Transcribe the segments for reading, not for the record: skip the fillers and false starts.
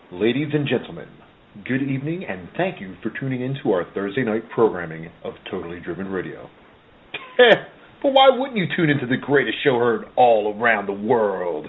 Ladies and gentlemen, good evening and thank you for tuning in to our Thursday night programming of Totally Driven Radio. But why wouldn't you tune into the greatest show heard all around the world?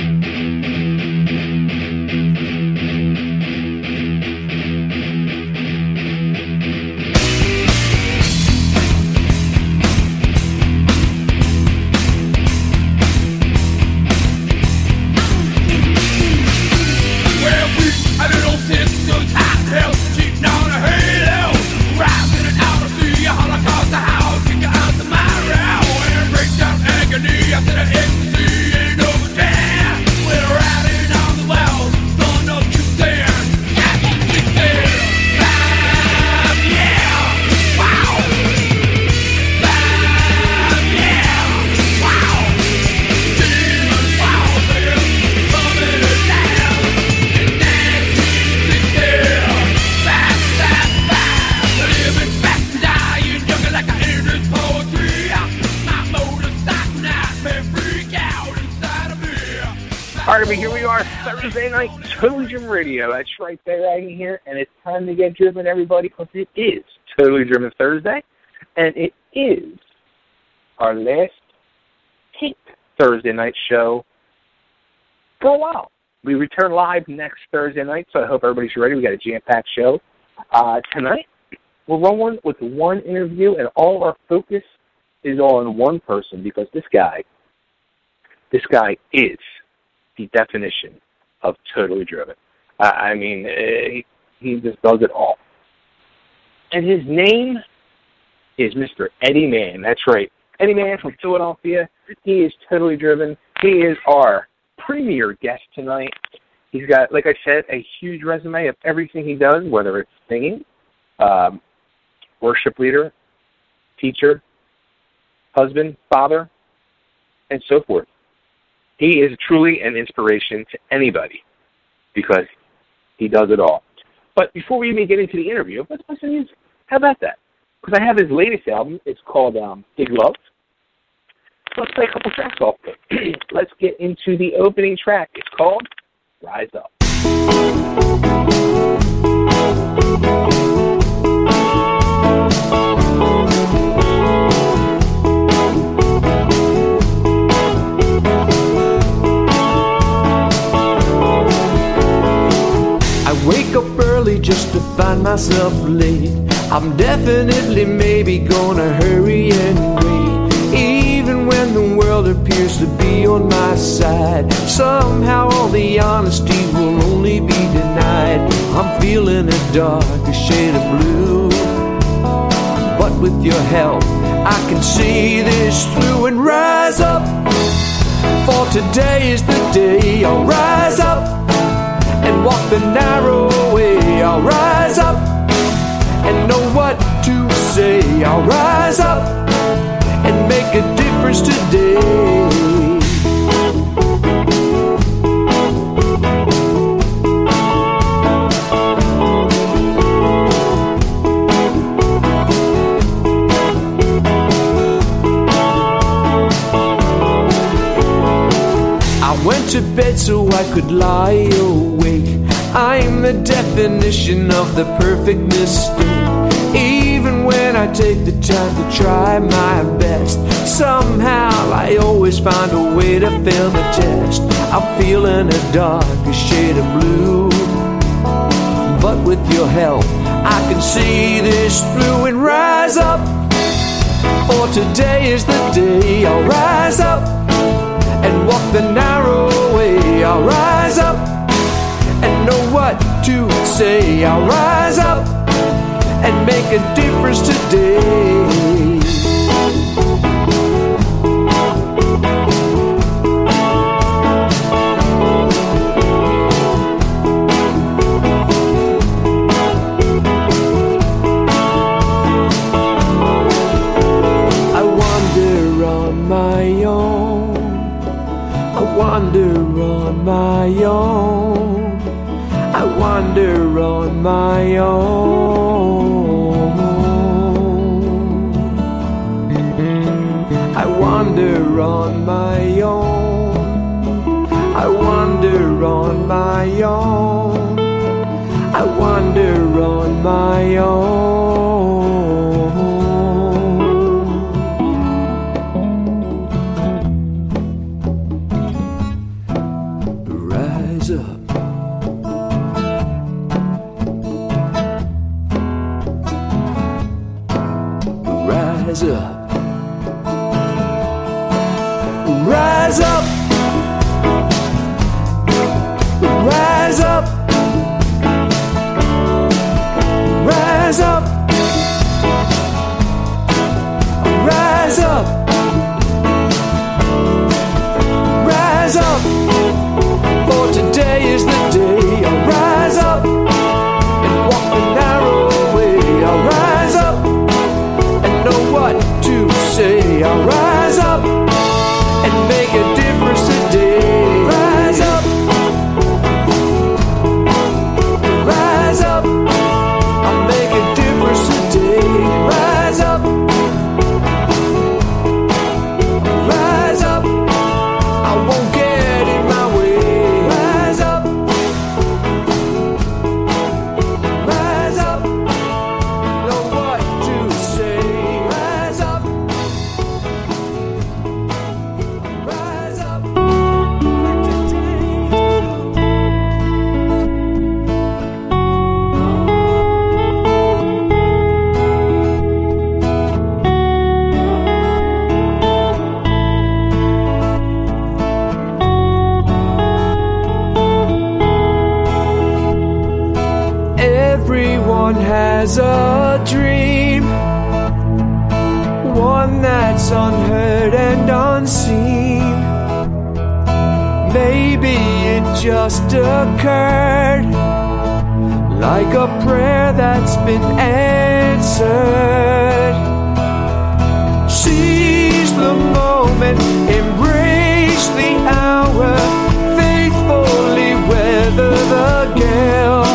Here we are, Thursday night, Totally Driven Radio. That's right there, right here, and it's time to get driven, everybody, because it is Totally Driven Thursday, and it is our last taped Thursday night show for a while. We return live next Thursday night, so I hope everybody's ready. We got a jam-packed show. Tonight, we'll run one with one interview, and all of our focus is on one person, because this guy is the definition of totally driven. He just does it all. And his name is Mr. Eddie Mann. That's right. Eddie Mann from Philadelphia. He is totally driven. He is our premier guest tonight. He's got, like I said, a huge resume of everything he does, whether it's singing, worship leader, teacher, husband, father, and so forth. He is truly an inspiration to anybody because he does it all. But before we even get into the interview, let's play some music. How about that? Because I have his latest album. It's called Big Love. Let's play a couple tracks off of it. Let's get into the opening track. It's called Rise Up. Wake up early just to find myself late. I'm definitely maybe gonna hurry and wait. Even when the world appears to be on my side, somehow all the honesty will only be denied. I'm feeling a darker shade of blue, but with your help I can see this through and rise up. For today is the day I'll rise up and walk the narrow way. I'll rise up and know what to say. I'll rise up and make a difference today. I went to bed so I could lie awake. I'm the definition of the perfect mistake. Even when I take the time to try my best, somehow I always find a way to fail the test. I'm feeling a darker shade of blue, but with your help I can see this through and rise up. For today is the day I'll rise up and walk the narrow way. I'll rise up and know what to say. I'll rise up and make a difference today. I wander on my own. I wander on my own. I wander on my own. I wander on my own. I wander on my own. rise up. Rise up. Rise up. Rise up. Rise up. Rise up. For today is the day. I'll rise up and walk the narrow way. I'll rise up and know what to say. I'll rise up and make a difference today. Rise up. Rise up. I'll make a difference today. Rise up. Rise up. I won't get in my way. Rise up. Rise up. Know what to say. Rise up. Rise up. Everyone has a dream, one that's unheard and unseen. Maybe it just occurred, like a prayer that's been answered. Seize the moment, embrace the hour, faithfully weather the gale.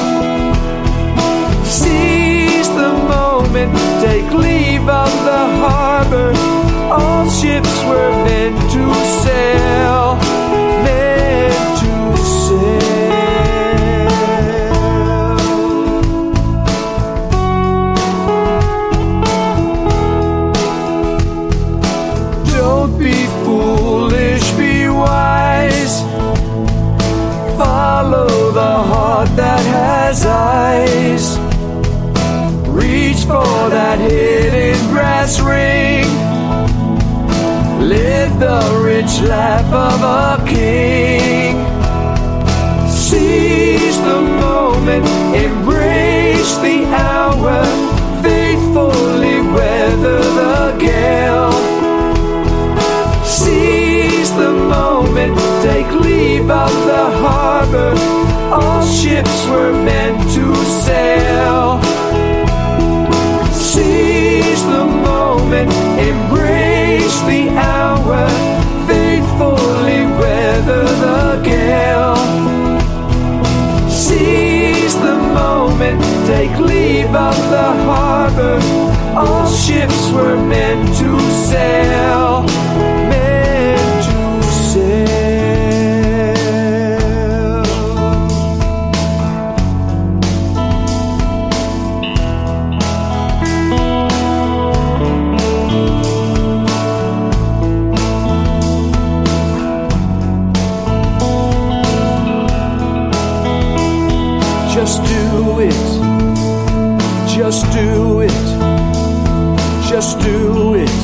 Seize the moment, take leave of the harbor. All ships were meant to sail, meant to sail. Don't be foolish, be wise. Follow the heart that has eyes. Reach for that hidden brass ring. Live the rich life of a king. Seize the moment, embrace the hour, faithfully weather the gale. Seize the moment, take leave of the harbor. All ships were meant to sail. Seize the moment, embrace the hour, faithfully weather the gale. Seize the moment, take leave of the harbor. All ships were meant to sail, meant to sail. Just do it. Just do it. Just do it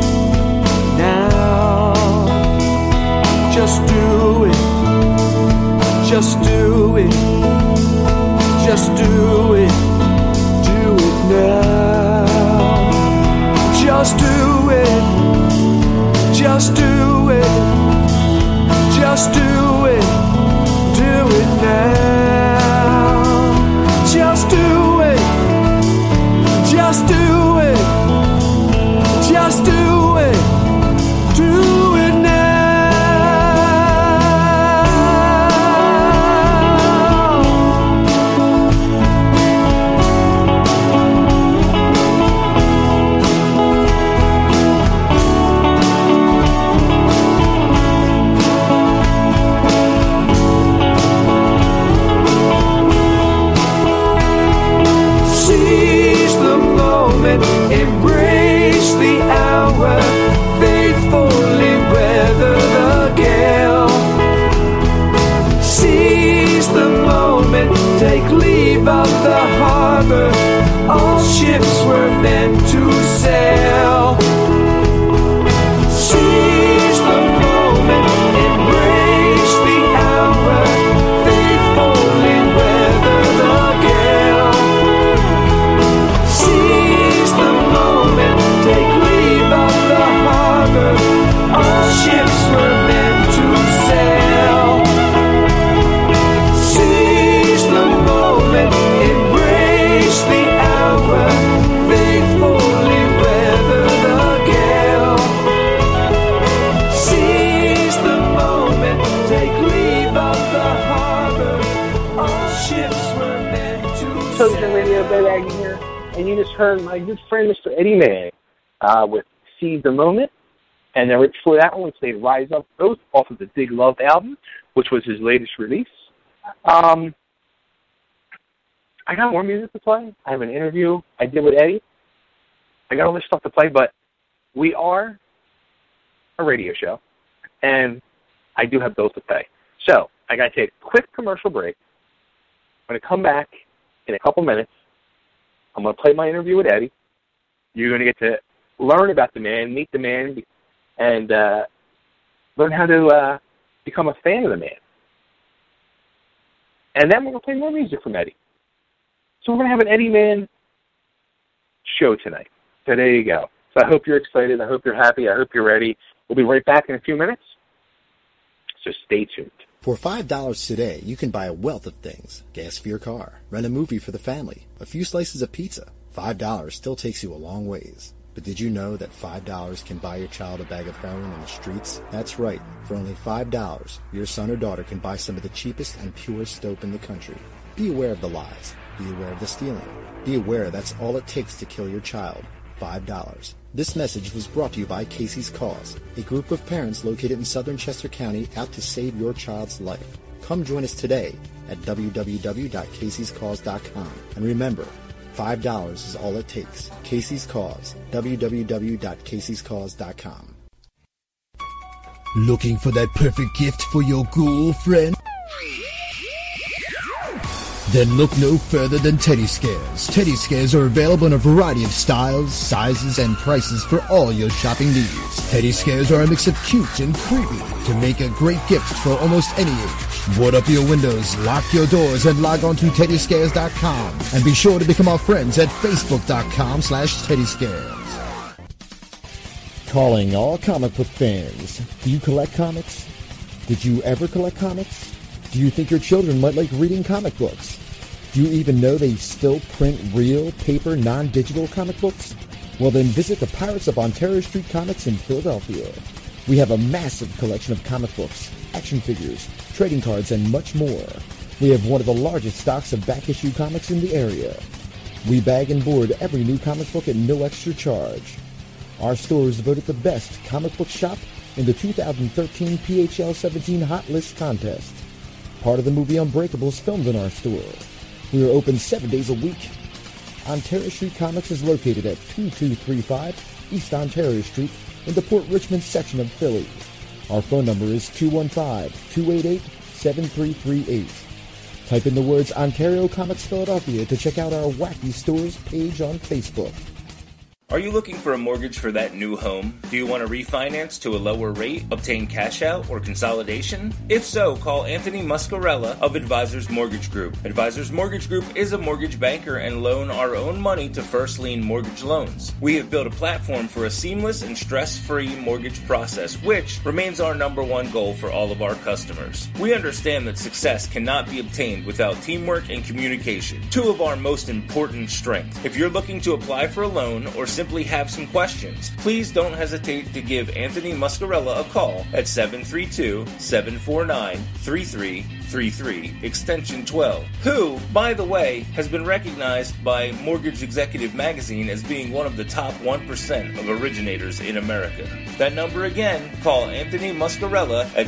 now. Just do it. Just do it. Just do it. Do it now. Just do it. Just do it. Just do it. Do it now. Just do it. Just do it. Just do it. Do it now. Embrace the hour, faithfully weather the gale. Seize the moment, take leave of the harbor. All ships were meant to sail. Seize the moment, embrace the hour, faithfully weather the gale. Seize the moment, take leave of the harbor. All ships were meant to sail. Seize the moment, embrace the hour, faithfully weather the gale. Seize the moment, take leave of the harbor. All ships were meant to Television Radio, Bay Aggie here, and you just heard my good friend Mr. Eddie Manning with Seize the Moment, and then right before that one played Rise Up, both off of the Dig Love album, which was his latest release. I got more music to play. I have an interview I did with Eddie. I got all this stuff to play, but we are a radio show, and I do have bills to pay. So I got to take a quick commercial break. I'm going to come back in a couple minutes. I'm going to play my interview with Eddie. You're going to get to learn about the man, meet the man, and learn how to become a fan of the man. And then we're going to play more music from Eddie. So we're going to have an Eddie Man show tonight. So there you go. So I hope you're excited. I hope you're happy. I hope you're ready. We'll be right back in a few minutes. So stay tuned. For $5 today, you can buy a wealth of things. Gas for your car, rent a movie for the family, a few slices of pizza. $5 still takes you a long ways. But did you know that $5 can buy your child a bag of heroin in the streets? That's right. For only $5, your son or daughter can buy some of the cheapest and purest dope in the country. Be aware of the lies. Be aware of the stealing. Be aware that's all it takes to kill your child. $5. This message was brought to you by Casey's Cause, a group of parents located in southern Chester County out to save your child's life. Come join us today at www.caseyscause.com. And remember, $5 is all it takes. Casey's Cause, www.caseyscause.com. Looking for that perfect gift for your girlfriend? Then look no further than Teddy Scares. Teddy Scares are available in a variety of styles, sizes, and prices for all your shopping needs. Teddy Scares are a mix of cute and creepy to make a great gift for almost any age. Board up your windows, lock your doors, and log on to TeddyScares.com. And be sure to become our friends at Facebook.com/TeddyScares. Calling all comic book fans. Do you collect comics? Did you ever collect comics? Do you think your children might like reading comic books? Do you even know they still print real, paper, non-digital comic books? Well, then visit the Pirates of Ontario Street Comics in Philadelphia. We have a massive collection of comic books, action figures, trading cards, and much more. We have one of the largest stocks of back-issue comics in the area. We bag and board every new comic book at no extra charge. Our store is voted the best comic book shop in the 2013 PHL 17 Hot List contest. Part of the movie Unbreakable is filmed in our store. We are open 7 days a week. Ontario Street Comics is located at 2235 East Ontario Street in the Port Richmond section of Philly. Our phone number is 215-288-7338. Type in the words Ontario Comics Philadelphia to check out our Wacky Stores page on Facebook. Are you looking for a mortgage for that new home? Do you want to refinance to a lower rate, obtain cash out, or consolidation? If so, call Anthony Muscarella of Advisors Mortgage Group. Advisors Mortgage Group is a mortgage banker and loan our own money to first lien mortgage loans. We have built a platform for a seamless and stress-free mortgage process, which remains our number one goal for all of our customers. We understand that success cannot be obtained without teamwork and communication, two of our most important strengths. If you're looking to apply for a loan or simply have some questions, please don't hesitate to give Anthony Muscarella a call at 732-749-3333, extension 12, who, by the way, has been recognized by Mortgage Executive Magazine as being one of the top 1% of originators in America. That number again, call Anthony Muscarella at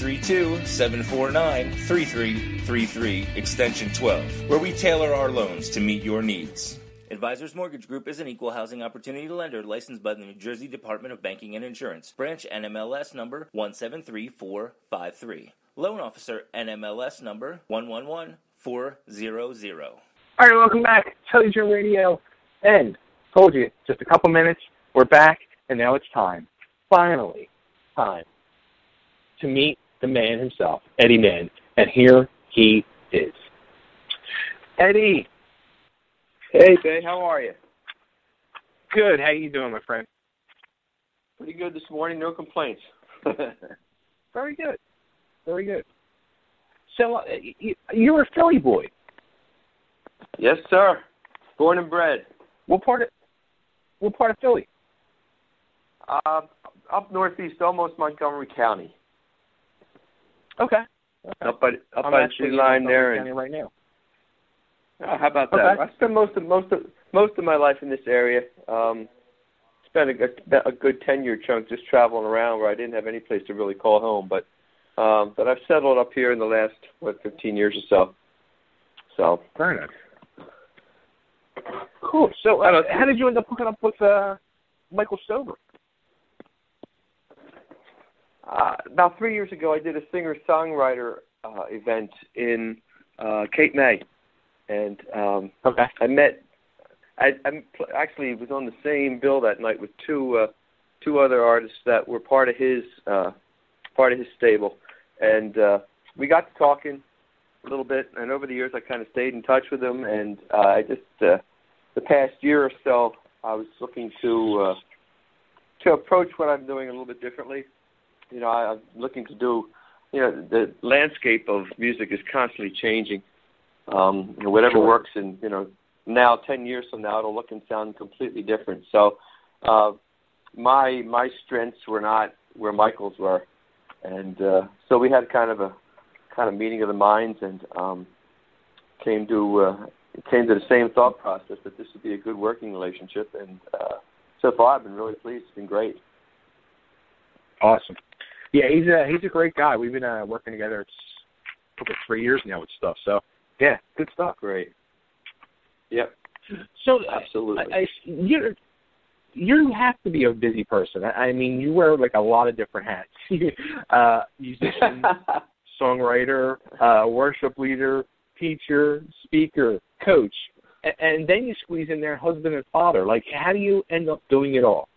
732-749-3333, extension 12, where we tailor our loans to meet your needs. Advisors Mortgage Group is an equal housing opportunity lender licensed by the New Jersey Department of Banking and Insurance. Branch NMLS number 173453. Loan officer NMLS number 111400. All right, welcome back. Television Radio, And told you, just a couple minutes, we're back, and now it's time, finally, time to meet the man himself, Eddie Mann. And here he is. Eddie. Hey, Bay, how are you? Good. How you doing, my friend? Pretty good this morning. No complaints. Very good. Very good. So you're a Philly boy. Yes, sir. Born and bred. What part of Philly? Up northeast, almost Montgomery County. Okay. Up by the tree line there. County right now. Oh, how about that? Okay. I spent most of my life in this area. Spent a good 10-year chunk just traveling around where I didn't have any place to really call home. But I've settled up here in the last 15 years or so. So very nice. Cool. So how did you end up hooking up with Michael Stover? About 3 years ago, I did a singer-songwriter event in Cape May, and okay. I actually was on the same bill that night with two other artists that were part of his stable, and we got to talking a little bit. And over the years, I kind of stayed in touch with him, and I just the past year or so, I was looking to approach what I'm doing a little bit differently. You know, I'm looking to do, the landscape of music is constantly changing. Whatever sure. works in, now 10 years from now, it'll look and sound completely different. So my strengths were not where Michael's were. And so we had kind of meeting of the minds, and came to the same thought process that this would be a good working relationship. And so far, I've been really pleased. It's been great. Awesome. Yeah, he's a great guy. We've been working together for 3 years now with stuff. So yeah, good stuff. Great. Yep. So absolutely. You have to be a busy person. I mean, you wear like a lot of different hats. Musician, songwriter, worship leader, teacher, speaker, coach, and then you squeeze in there husband and father. Like, how do you end up doing it all?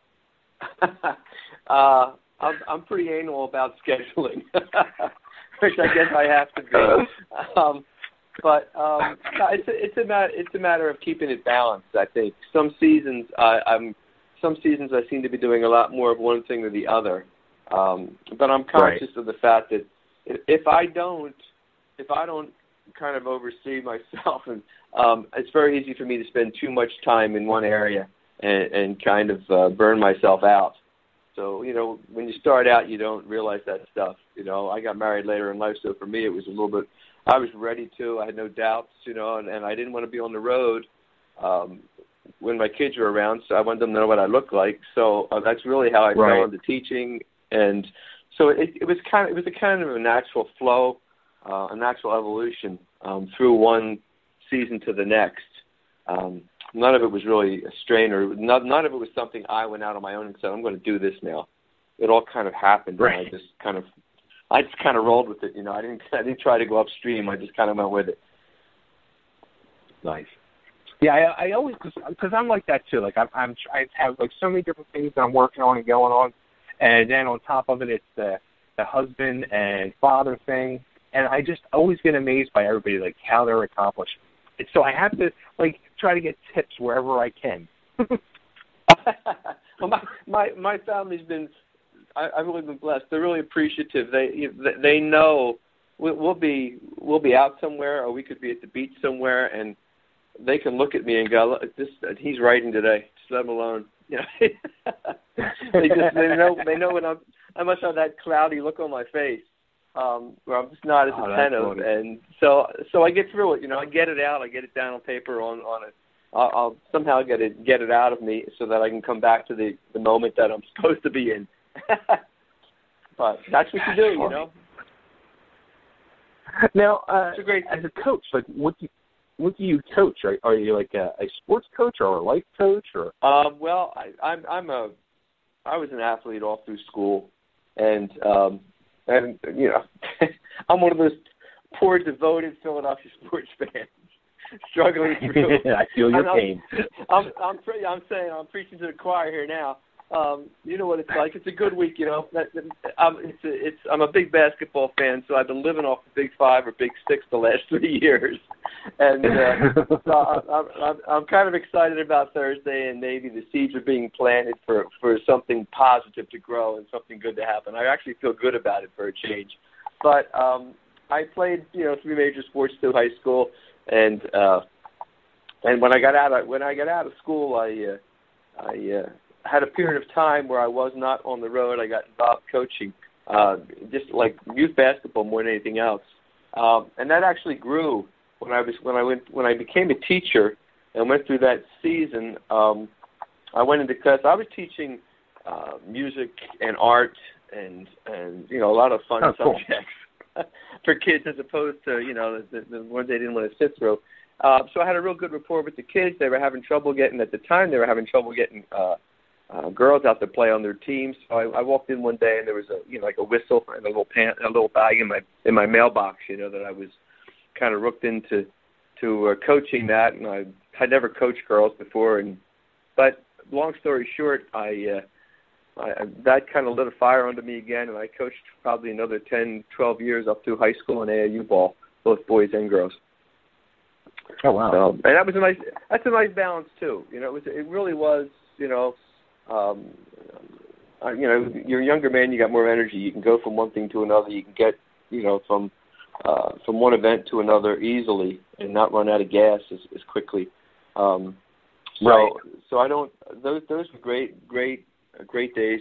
I'm pretty anal about scheduling, which I guess I have to be. But it's a matter of keeping it balanced. I think some seasons I seem to be doing a lot more of one thing than the other. But I'm conscious of the fact that if I don't kind of oversee myself, and it's very easy for me to spend too much time in one area and kind of burn myself out. So, when you start out, you don't realize that stuff. I got married later in life, so for me it was a little bit, I was ready to. I had no doubts, and I didn't want to be on the road when my kids were around, so I wanted them to know what I looked like. So that's really how I fell into teaching. And so it was a kind of a natural flow, a natural evolution through one season to the next. None of it was really a strain, or none of it was something I went out on my own and said, I'm going to do this now. It all kind of happened. Right. And I just kind of rolled with it. I didn't try to go upstream. I just kind of went with it. Nice. Yeah, I always, because I'm like that too. Like I have like so many different things that I'm working on and going on, and then on top of it, it's the husband and father thing, and I just always get amazed by everybody, like how they're accomplished. And so I have to like try to get tips wherever I can. Well, my family's been, I've really been blessed. They're really appreciative. They know we'll be out somewhere, or we could be at the beach somewhere, and they can look at me and go, he's writing today. Just let him alone. They know when I must have that cloudy look on my face, where I'm just not as attentive, and so I get through it. I get it out. I get it down on paper on it. I'll somehow get it out of me so that I can come back to the moment that I'm supposed to be in. But that's what you do, Now, it's a great as a coach, like what do you coach? Are you like a sports coach or a life coach, or? Well, I was an athlete all through school, and I'm one of those poor devoted Philadelphia sports fans. struggling through. I feel your pain. I'm saying I'm preaching to the choir here now. You know what it's like. It's a good week, you know. I'm a big basketball fan, so I've been living off the Big Five or Big Six the last 3 years, and so I'm kind of excited about Thursday, and maybe the seeds are being planted for something positive to grow and something good to happen. I actually feel good about it for a change. But I played, 3 major sports through high school, and when I got out of school, I had a period of time where I was not on the road. I got involved coaching, just like youth basketball more than anything else, and that actually grew when I became a teacher and went through that season. I went into class. I was teaching music and art and a lot of fun subjects for kids as opposed to the ones they didn't want to sit through. So I had a real good rapport with the kids. They were having trouble getting girls out to play on their teams. So I walked in one day and there was a whistle and a little bag in my mailbox, that I was kind of rooked into coaching that, and I had never coached girls before. But long story short, that kind of lit a fire under me again, and I coached probably another 10, 12 years up through high school and AAU ball, both boys and girls. Oh wow! So, and that's a nice balance too. It really was. You're a younger man, you got more energy. You can go from one thing to another. You can get, from one event to another easily and not run out of gas as quickly. Right. So I don't. Those were great days.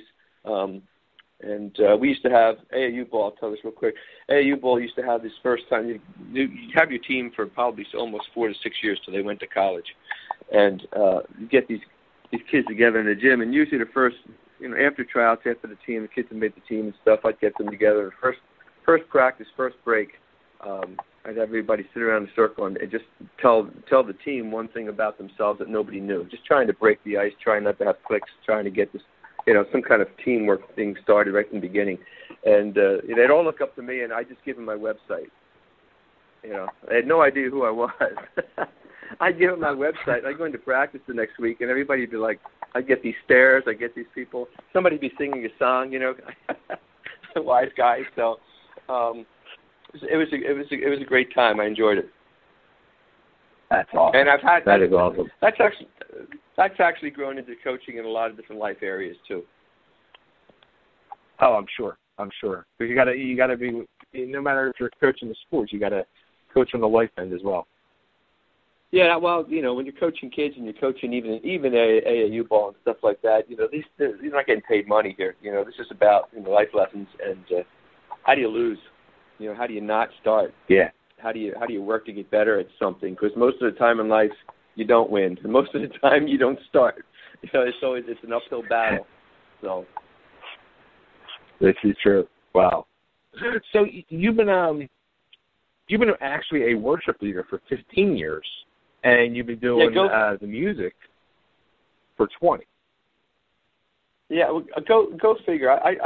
And we used to have AAU ball. I'll tell this real quick. AAU ball used to have this first time. You have your team for probably almost 4 to 6 years till they went to college, and you get these kids together in the gym. And usually the first, after tryouts, after the kids had made the team and stuff, I'd get them together. First practice, first break, I'd have everybody sit around in a circle and just tell the team one thing about themselves that nobody knew. Just trying to break the ice, trying not to have cliques, trying to get this, some kind of teamwork thing started right from the beginning. And they'd all look up to me, and I'd just give them my website. They had no idea who I was. I'd give them my website. I'd go into practice the next week, and everybody'd be like, I'd get these stares, I'd get these people. Somebody'd be singing a song, wise guys. So it was a great time. I enjoyed it. That's awesome. And that is awesome. That's actually grown into coaching in a lot of different life areas too. Oh, I'm sure. Because you gotta be, no matter if you're coaching the sports, you gotta coach on the life end as well. Yeah, well, when you're coaching kids and you're coaching even AAU ball and stuff like that, you're not getting paid money here. This is about life lessons and how do you lose? How do you not start? Yeah. How do you work to get better at something? Because most of the time in life you don't win, and most of the time you don't start. It's an uphill battle. So this is true. Wow. So you've been actually a worship leader for 15 years, and you've been doing the music for 20. Yeah, go figure.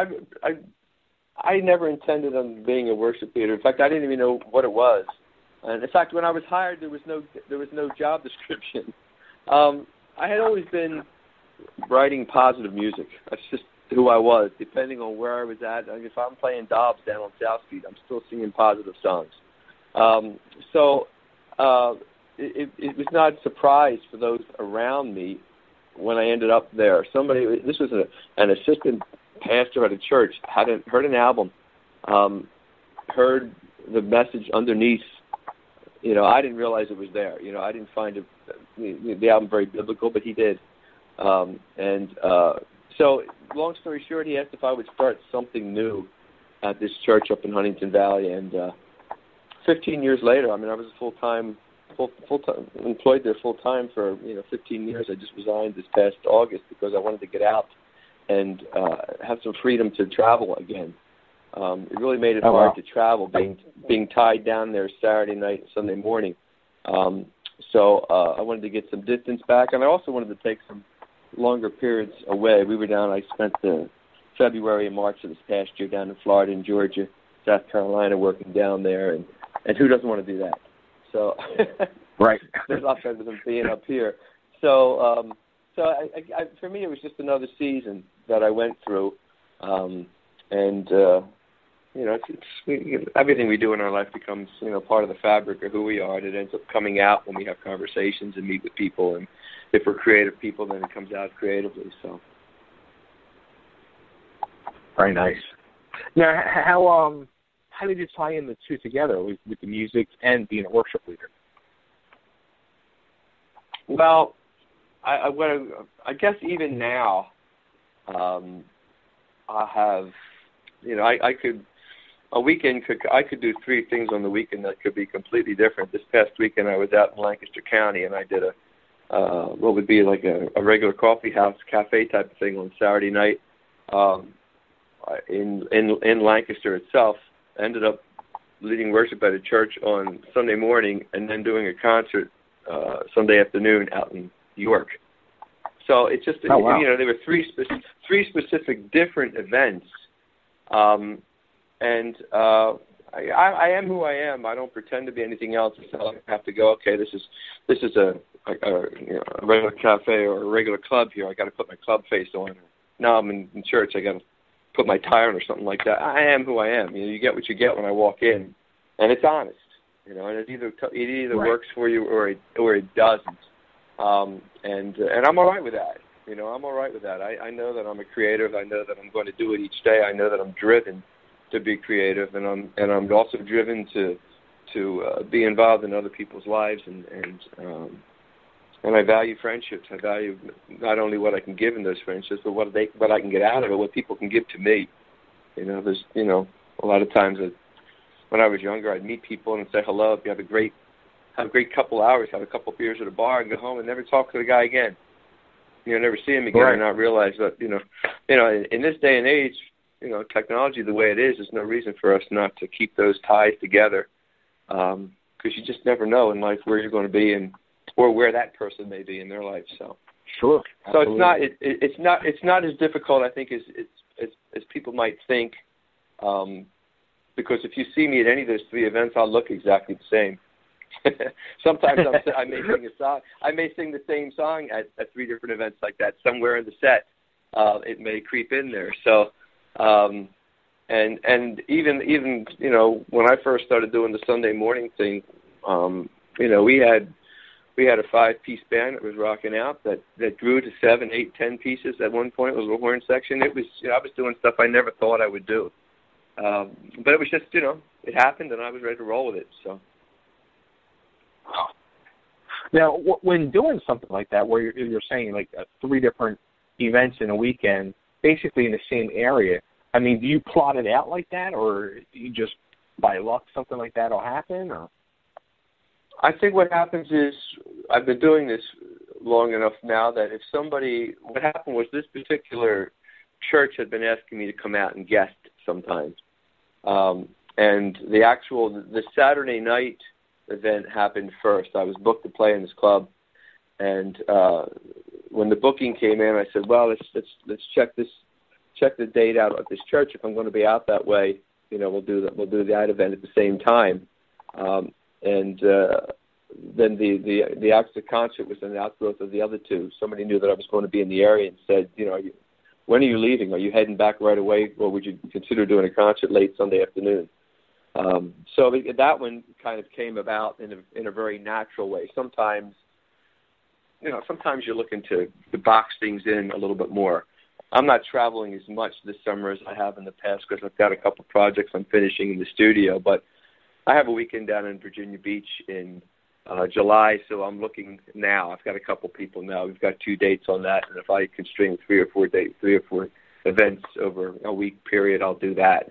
I never intended on being a worship leader. In fact, I didn't even know what it was. And in fact, when I was hired, there was no job description. I had always been writing positive music. That's just who I was. Depending on where I was at, if I'm playing Dobbs down on South Street, I'm still singing positive songs. It was not a surprise for those around me when I ended up there. This was an assistant pastor at a church, heard an album, heard the message underneath. I didn't realize it was there. I didn't find the album very biblical, but he did. So long story short, he asked if I would start something new at this church up in Huntington Valley. And 15 years later, I was full-time employed there full-time for 15 years. I just resigned this past August because I wanted to get out and have some freedom to travel again. It really made it hard to travel, being tied down there Saturday night and Sunday morning. So I wanted to get some distance back, and I also wanted to take some longer periods away. I spent February and March of this past year down in Florida and Georgia, South Carolina, working down there, and who doesn't want to do that? So Right. There's a lot better than being up here. So, for me, it was just another season that I went through, everything we do in our life becomes, part of the fabric of who we are, and it ends up coming out when we have conversations and meet with people. And if we're creative people, then it comes out creatively. So, very nice. Now, how did you tie in the two together with the music and being a worship leader? Well, I guess even now, I have, I could do three things on the weekend that could be completely different. This past weekend, I was out in Lancaster County, and I did what would be like a regular coffee house, cafe type of thing on Saturday night in Lancaster itself. I ended up leading worship at a church on Sunday morning, and then doing a concert Sunday afternoon out in York. So it's just, there were three specific different events. I am who I am. I don't pretend to be anything else. So I have to go, okay, this is a regular cafe or a regular club here. I got to put my club face on. Now I'm in church. I got to put my tie on or something like that. I am who I am. You get what you get when I walk in, and it's honest. And it either right. works for you or it doesn't. And I'm all right with that. I'm all right with that. I know that I'm a creative. I know that I'm going to do it each day. I know that I'm driven to be creative, and I'm also driven to be involved in other people's lives, and I value friendships. I value not only what I can give in those friendships, but what I can get out of it, what people can give to me. There's a lot of times that when I was younger, I'd meet people and say hello. Have a great couple hours, have a couple beers at a bar, and go home and never talk to the guy again. Never see him again, right. And not realize that in this day and age, technology the way it is, there's no reason for us not to keep those ties together, because you just never know in life where you're going to be or where that person may be in their life. So sure. So Absolutely. it's not as difficult, I think, as people might think, because if you see me at any of those three events, I'll look exactly the same. Sometimes I may sing a song. I may sing the same song at three different events like that. Somewhere in the set, it may creep in there. So, and even when I first started doing the Sunday morning thing, we had a 5-piece band that was rocking out that grew to 7, 8, 10 pieces at one point. It was a horn section. It was I was doing stuff I never thought I would do, but it was just it happened, and I was ready to roll with it. So. Now, when doing something like that, where you're saying like 3 different events in a weekend, basically in the same area, I mean, do you plot it out like that, or you just by luck something like that will happen? Or I think what happens is I've been doing this long enough now that what happened was this particular church had been asking me to come out and guest sometimes, and the Saturday night event happened first. I was booked to play in this club, and when the booking came in, I said, "Well, let's check the date out at this church. If I'm going to be out that way, we'll do that event at the same time." Then the actual concert was an outgrowth of the other two. Somebody knew that I was going to be in the area and said, "When are you leaving? Are you heading back right away, or would you consider doing a concert late Sunday afternoon?" So that one kind of came about in a very natural way. Sometimes you're looking to box things in a little bit more. I'm not traveling as much this summer as I have in the past because I've got a couple of projects I'm finishing in the studio. But I have a weekend down in Virginia Beach in July, so I'm looking now. I've got a couple people now. We've got 2 dates on that, and if I can string 3 or 4 events over a week period, I'll do that.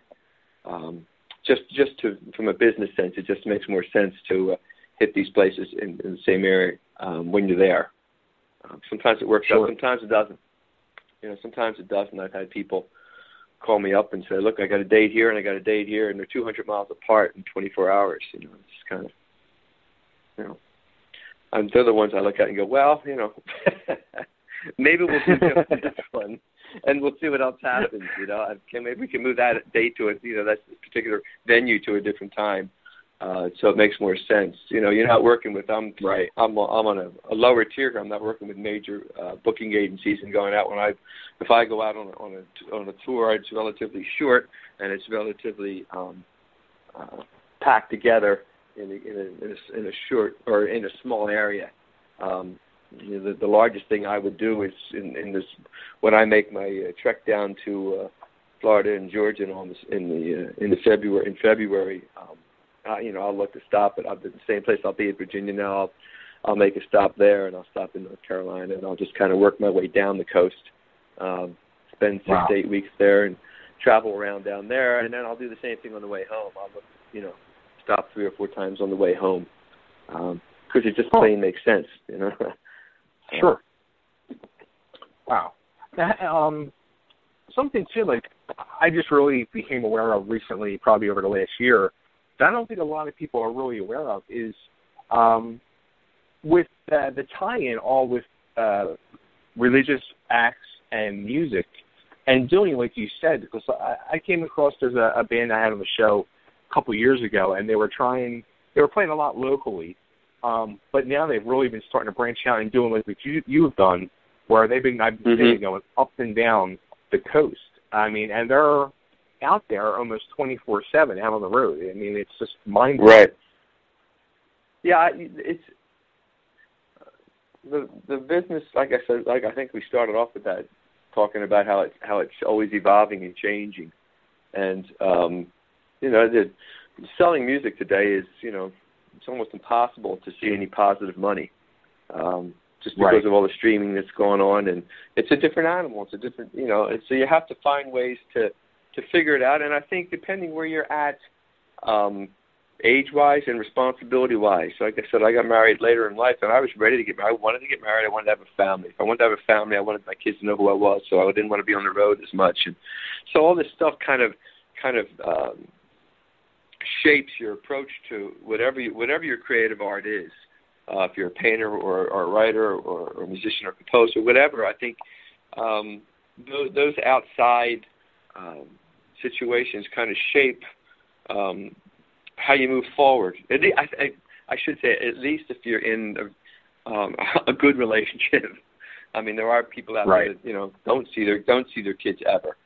From a business sense, it just makes more sense to hit these places in the same area when you're there. Sometimes it works out, sometimes it doesn't. Sometimes it doesn't. I've had people call me up and say, "Look, I got a date here and I got a date here, and they're 200 miles apart in 24 hours." It's kind of, and they're the ones I look at and go, "Well, maybe we'll do just this one, and we'll see what else happens." Maybe we can move that date to that particular venue to a different time. So it makes more sense. You're not working with I'm on a lower tier here. I'm not working with major booking agencies and going out if I go out on a tour, it's relatively short and it's relatively packed together in a short or in a small area. The largest thing I would do is in this when I make my trek down to Florida and Georgia in February. I'll look to stop at the same place I'll be at Virginia now. I'll make a stop there, and I'll stop in North Carolina, and I'll just kind of work my way down the coast, spend 6 to 8 weeks there, and travel around down there, and then I'll do the same thing on the way home. I'll look, stop 3 or 4 times on the way home, because it just plain makes sense, Sure. Wow. Something too, like I just really became aware of recently, probably over the last year, that I don't think a lot of people are really aware of is with the tie-in all with religious acts and music and doing like you said, because I came across there's a band I had on the show a couple of years ago, and they were playing a lot locally, but now they've really been starting to branch out and doing like what you've done, where I've been going up and down the coast. I mean, and they're out there almost 24/7 out on the road. I mean, it's just mind-blowing. Right. Yeah, it's the business. Like I said, I think we started off with that, talking about how it's always evolving and changing, and selling music today is it's almost impossible to see any positive money, just because of all the streaming that's going on, and it's a different animal. It's a different so you have to find ways to figure it out. And I think depending where you're at, age-wise and responsibility-wise. So like I said, I got married later in life, and I was ready to get married. I wanted to get married. I wanted to have a family. If I wanted to have a family, I wanted my kids to know who I was, so I didn't want to be on the road as much. And so all this stuff kind of shapes your approach to whatever your creative art is. If you're a painter or a writer or a musician or composer, whatever, I think those outside situations kind of shape how you move forward. I should say, at least if you're in a good relationship. I mean, there are people out there that don't see their kids ever,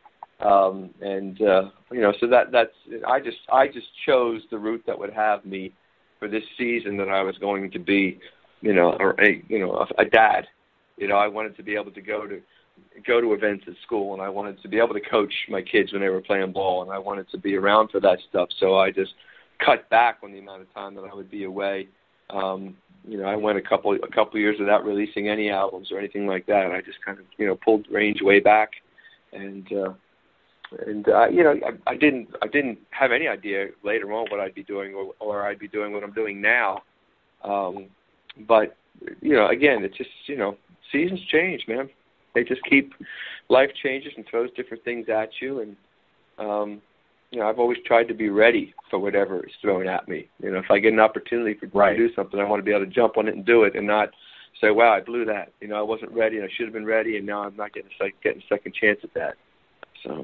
so that's I just chose the route that would have me for this season, that I was going to be, a dad. I wanted to be able to go to events at school, and I wanted to be able to coach my kids when they were playing ball, and I wanted to be around for that stuff. So I just cut back on the amount of time that I would be away. I went a couple years without releasing any albums or anything like that, and I just kind of pulled range way back, and I didn't have any idea later on what I'd be doing or I'd be doing what I'm doing now. But again, it's just seasons change, man. They just life changes and throws different things at you, and I've always tried to be ready for whatever is thrown at me. If I get an opportunity to do something, I want to be able to jump on it and do it, and not say, "Wow, I blew that." I wasn't ready, and I should have been ready, and now I'm not getting a second chance at that. So.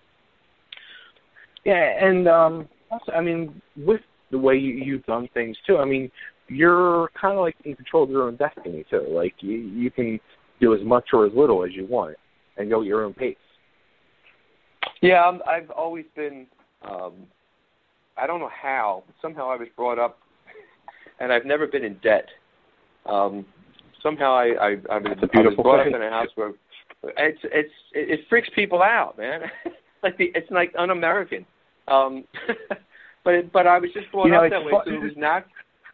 Yeah, and also, I mean, with the way you've done things too, I mean, you're kind of like in control of your own destiny too. Like you can do as much or as little as you want and go at your own pace. Yeah, I've always been. I don't know how, but somehow I was brought up, and I've never been in debt. Somehow I was brought up in a house where it freaks people out, man. It's like un-American. But I was just brought up that way, so it was not.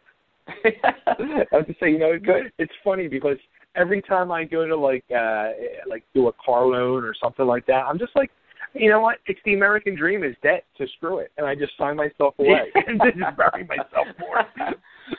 I was to say, it's funny because every time I go to like do a car loan or something like that, I'm just like, you know what? It's the American dream is debt, so screw it, and I just sign myself away and just bury myself for it.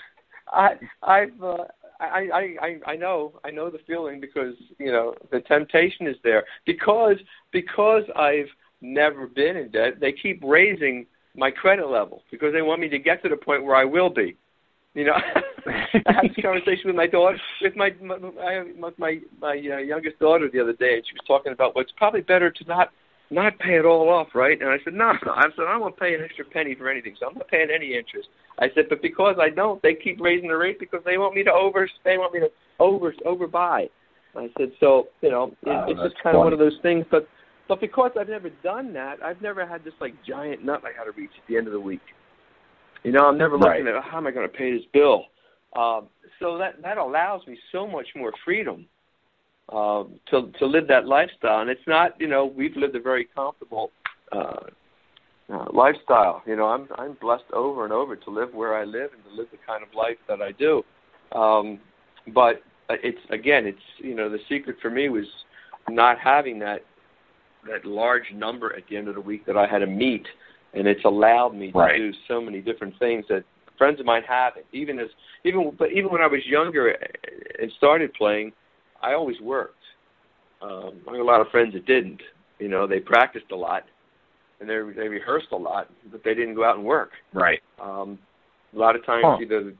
I know the feeling, because the temptation is there, because I've never been in debt. They keep raising my credit level because they want me to get to the point where I will be. I had this conversation with my daughter, with my youngest daughter the other day, and she was talking about, well, it's probably better to not not pay it all off, right? And I said, no. I said, I don't want to pay an extra penny for anything, so I'm not paying any interest. I said, but because I don't, they keep raising the rate because they want me to overbuy. I said, so, it's just kind of one of those things. But because I've never done that, I've never had this, giant nut I got to reach at the end of the week. I'm never looking at, how am I going to pay this bill? So that allows me so much more freedom to live that lifestyle. And it's not, we've lived a very comfortable lifestyle. I'm blessed over and over to live where I live and to live the kind of life that I do. But it's the secret for me was not having that large number at the end of the week that I had to meet, and it's allowed me to do so many different things that friends of mine haven't. Even when I was younger and started playing, I always worked. I had a lot of friends that didn't. They practiced a lot and they rehearsed a lot, but they didn't go out and work. Right. A lot of times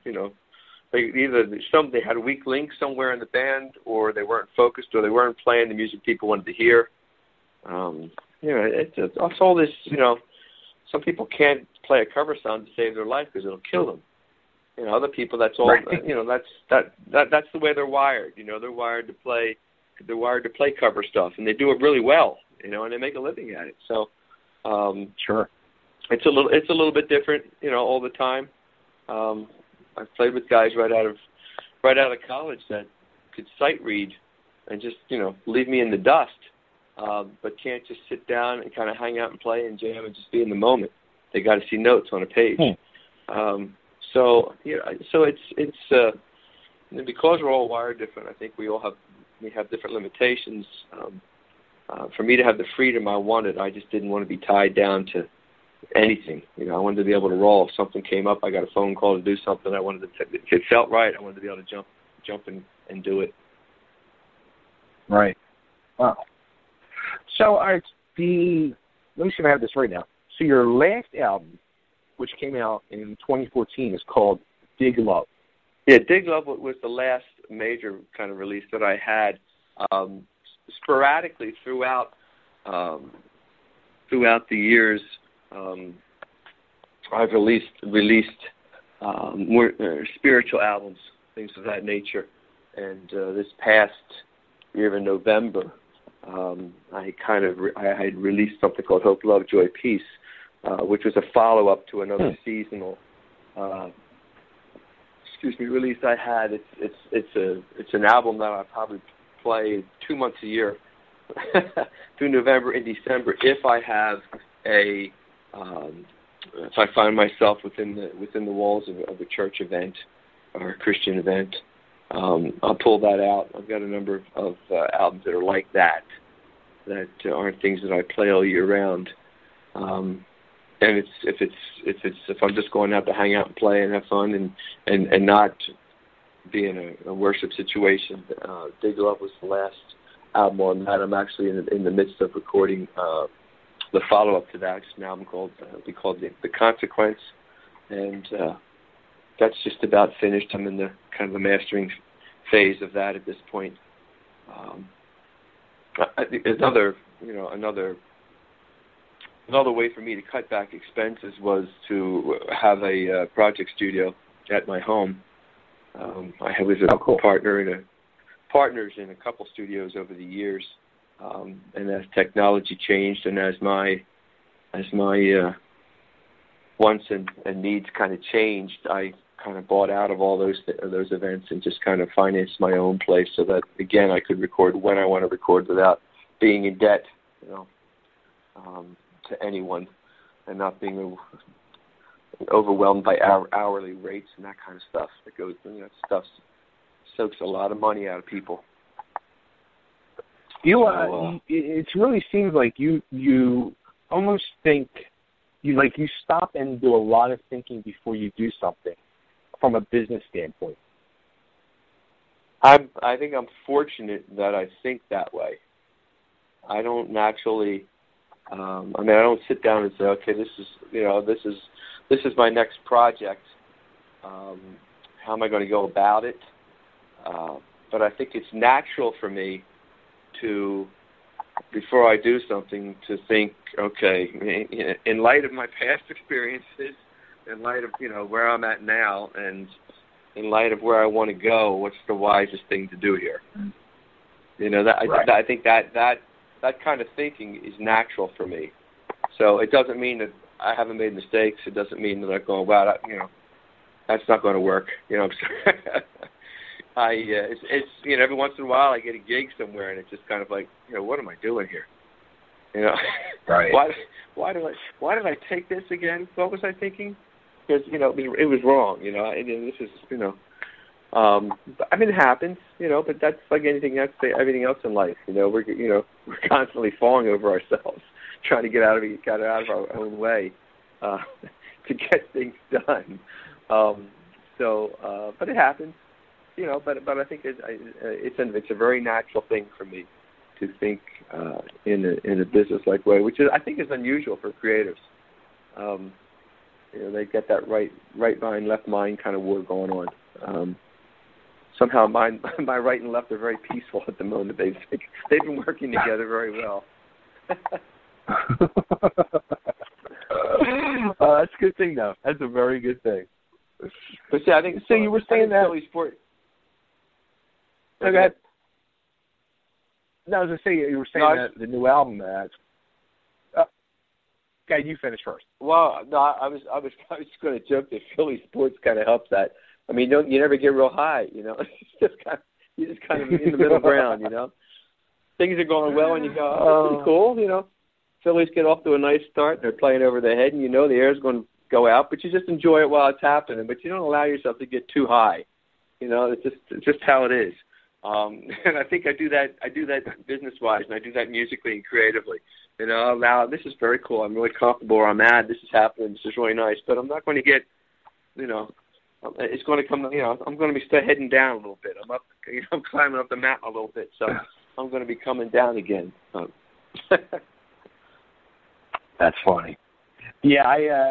they had a weak link somewhere in the band, or they weren't focused, or they weren't playing the music people wanted to hear. It's all this. Some people can't play a cover song to save their life because it'll kill them. Other people, that's all. Right. That's the way they're wired. They're wired to play. They're wired to play cover stuff, and they do it really well. And they make a living at it. So, sure, it's a little bit different. All the time. I've played with guys right out of college that could sight read and just leave me in the dust, but can't just sit down and kind of hang out and play and jam and just be in the moment. They got to see notes on a page. So it's because we're all wired different. I think we have different limitations. For me to have the freedom I wanted, I just didn't want to be tied down to anything. I wanted to be able to roll. If something came up, I got a phone call to do something. I wanted to. If it felt right, I wanted to be able to jump and do it. Right. Wow. So let me see if I have this right now. So your last album, which came out in 2014, is called Dig Love. Yeah, Dig Love was the last major kind of release that I had. Sporadically throughout the years, I've released more spiritual albums, things of that nature. And this past year in November, I had released something called Hope, Love, Joy, Peace, which was a follow-up to another seasonal release I had. It's an album that I probably play 2 months a year through November and December if I have if I find myself within the walls of a church event or a Christian event. I'll pull that out. I've got a number of albums that are like that aren't things that I play all year round. And if I'm just going out to hang out and play and have fun and not be in a worship situation, Dig Love was the last album on that. I'm actually in the midst of recording the follow-up to that. It's an album called The Consequence, and that's just about finished. I'm in the kind of the mastering phase of that at this point. Another way for me to cut back expenses was to have a project studio at my home. I was partners in a couple studios over the years, and as technology changed and as my wants and needs kind of changed, I kind of bought out of all those events and just kind of financed my own place so that again I could record when I want to record without being in debt, to anyone, and not being overwhelmed by hourly rates and that kind of stuff that goes. Stuff soaks a lot of money out of people. It really seems like you almost think you stop and do a lot of thinking before you do something from a business standpoint. I think I'm fortunate that I think that way. I don't naturally. I don't sit down and say, okay, this is my next project. How am I going to go about it? But I think it's natural for me to before I do something to think, okay, in light of my past experiences, in light of where I'm at now, and in light of where I want to go, what's the wisest thing to do here? I think that kind of thinking is natural for me. So it doesn't mean that I haven't made mistakes. It doesn't mean that I'm going, wow, that's not going to work. It's every once in a while I get a gig somewhere and it's just kind of like, what am I doing here? Right. Why did I take this again? What was I thinking? Because it was wrong. This is it happens. But that's like anything else. Everything else in life. We're constantly falling over ourselves, trying to get out of our own way to get things done. But it happens. But I think it's a very natural thing for me to think in a business-like way, which I think is unusual for creatives. They get that right mind, left mind kind of war going on. Somehow my right and left are very peaceful at the moment. They've been working together very well. That's a good thing, though. That's a very good thing. But see, I think so. You were saying that. Go ahead. No, I was going to say you were saying that the new album. Okay, you finish first. Well, no, I was just going to joke that Philly sports kind of helps that. I mean, you never get real high, It's just you're just kind of in the middle ground, Things are going well, and you go, oh, that's pretty cool, Phillies get off to a nice start. They're playing over their head, and the air's going to go out, but you just enjoy it while it's happening. But you don't allow yourself to get too high. It's just how it is. And I think I do that business-wise, and I do that musically and creatively. I allow, this is very cool. I'm really comfortable where I'm at. This is happening. This is really nice. But I'm not going to get, it's going to come, I'm going to be heading down a little bit. I'm up, I'm climbing up the mountain a little bit. So I'm going to be coming down again. That's funny. Yeah,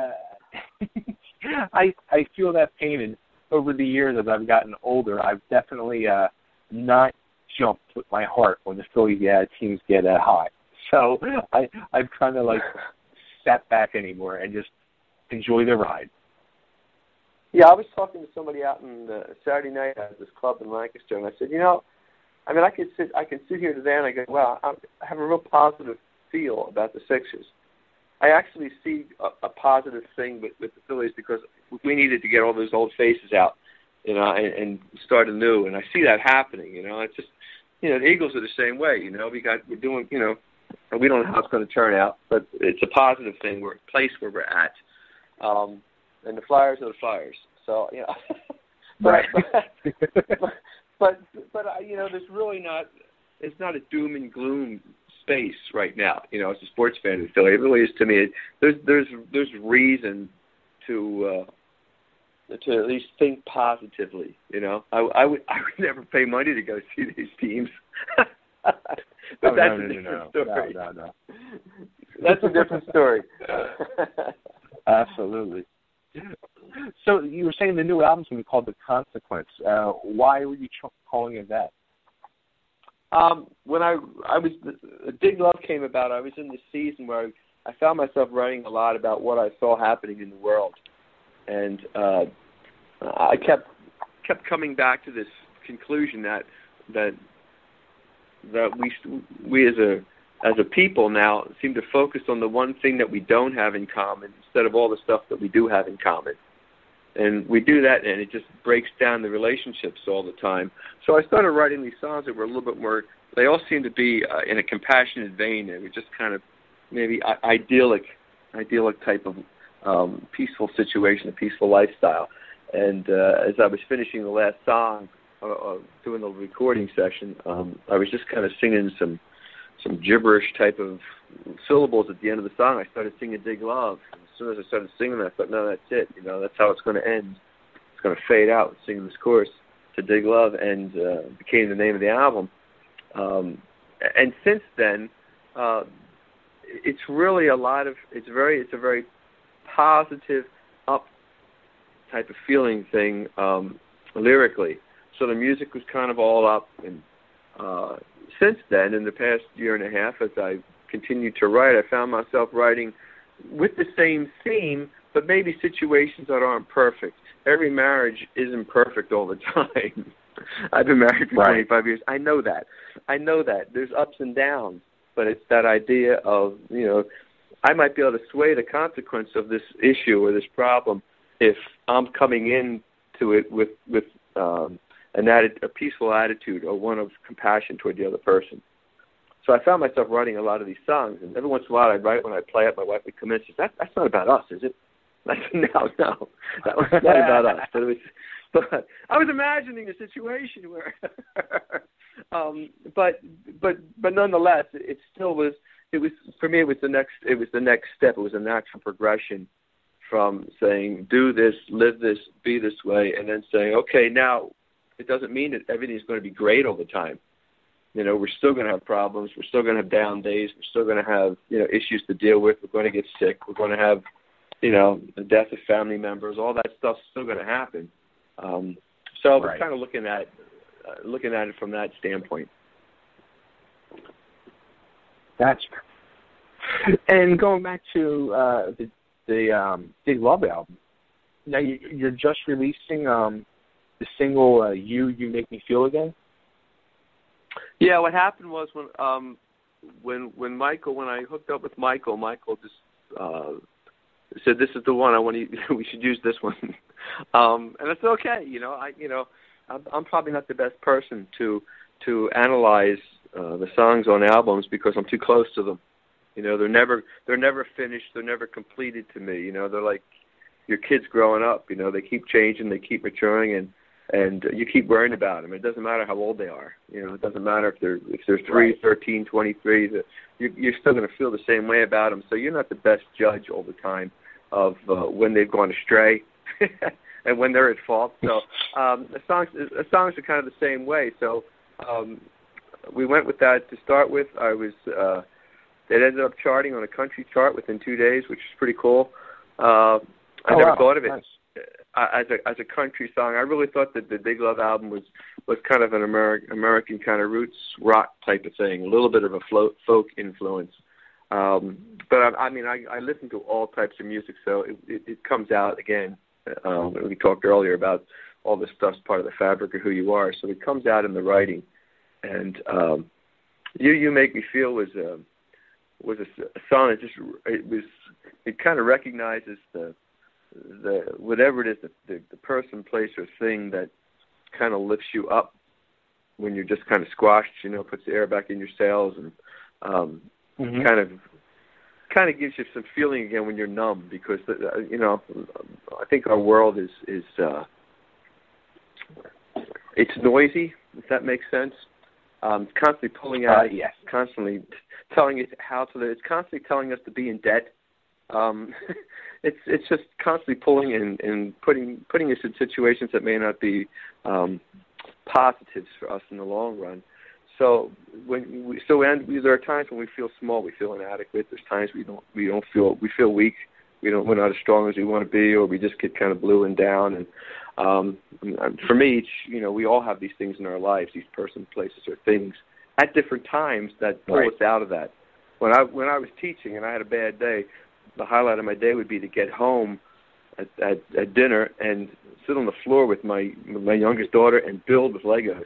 I feel that pain, and over the years as I've gotten older, I've definitely not jumped with my heart when the Philly teams get high. So I've kind of sat back anymore and just enjoy the ride. Yeah, I was talking to somebody out in Saturday night at this club in Lancaster, and I said, I can sit here today and I go, wow, I have a real positive feel about the Sixers. I actually see a positive thing with the Phillies because we needed to get all those old faces out, and start anew. And I see that happening, It's just, the Eagles are the same way, we're doing, we don't know how it's going to turn out, but it's a positive thing. We're a place where we're at. And the Flyers are the Flyers. So, Right. but there's really it's not a doom and gloom space right now, as a sports fan in Philly. It really is, to me. There's reason to at least think positively. I would never pay money to go see these teams. But that's a different story. No. That's a different story. Absolutely. So you were saying the new album's going to be called The Consequence. Why were you calling it that? When I was, Dig Love came about, I was in the season where I found myself writing a lot about what I saw happening in the world. And I kept coming back to this conclusion that we as a people now seem to focus on the one thing that we don't have in common instead of all the stuff that we do have in common. And we do that, and it just breaks down the relationships all the time. So I started writing these songs that were a little bit more, they all seemed to be in a compassionate vein. They were just kind of maybe idyllic type of peaceful situation, a peaceful lifestyle. And as I was finishing the last song, doing the recording session, I was just kind of singing some gibberish type of syllables at the end of the song. I started singing Dig Love. And as soon as I started singing that, I thought, no, that's it. That's how it's going to end. It's going to fade out, singing this chorus to Dig Love, and became the name of the album. And since then, it's really it's a very positive, up type of feeling thing lyrically. So the music was kind of all up, and since then, in the past year and a half, as I continued to write, I found myself writing with the same theme, but maybe situations that aren't perfect. Every marriage isn't perfect all the time. I've been married for 25 years. I know that. There's ups and downs, but it's that idea of, I might be able to sway the consequence of this issue or this problem if I'm coming into it with a peaceful attitude or one of compassion toward the other person. So I found myself writing a lot of these songs, and every once in a while I'd write when I'd play it, my wife would come in and say, that's not about us, is it? I said, no, that was not about us. But I was imagining a situation where, but nonetheless, it still was. It was for me. It was the next step. It was a natural progression from saying, do this, live this, be this way, and then saying, okay, now it doesn't mean that everything's going to be great all the time. We're still going to have problems. We're still going to have down days. We're still going to have issues to deal with. We're going to get sick. We're going to have the death of family members. All that stuff's still going to happen. So I was kind of looking at it from that standpoint. Gotcha. And going back to the Big Love album, now you're just releasing the single "You Make Me Feel Again." Yeah, what happened was when I hooked up with Michael just said, "This is the one I want to. We should use this one," and it's okay. I'm probably not the best person to analyze the songs on albums because I'm too close to them. They're never finished. They're never completed to me. They're like your kids growing up. They keep changing. They keep maturing, and you keep worrying about them. It doesn't matter how old they are. It doesn't matter if they're 3, 13, 23. You're still going to feel the same way about them. So you're not the best judge all the time of when they've gone astray and when they're at fault. So the songs are kind of the same way. So we went with that to start with. It ended up charting on a country chart within 2 days, which is pretty cool. I never thought of it as a country song. I really thought that the Big Love album was kind of an American kind of roots rock type of thing, a little bit of a folk influence. But I listen to all types of music, so it comes out again. We talked earlier about all this stuff's part of the fabric of who you are, so it comes out in the writing. And You Make Me Feel was a song that it kind of recognizes the whatever it is, the person, place, or thing that kind of lifts you up when you're just kind of squashed, puts the air back in your sails, and kind of gives you some feeling again when you're numb, because I think our world is it's noisy, if that makes sense. It's constantly pulling out, constantly telling us how to live. It's constantly telling us to be in debt. It's just constantly pulling and putting us in situations that may not be positives for us in the long run. So there are times when we feel small, we feel inadequate. There's times we feel weak. We're not as strong as we want to be, or we just get kind of blue and down. And for me, we all have these things in our lives, these person, places, or things at different times that pull us out of that. When I was teaching and I had a bad day, the highlight of my day would be to get home at dinner and sit on the floor with my youngest daughter and build with Legos.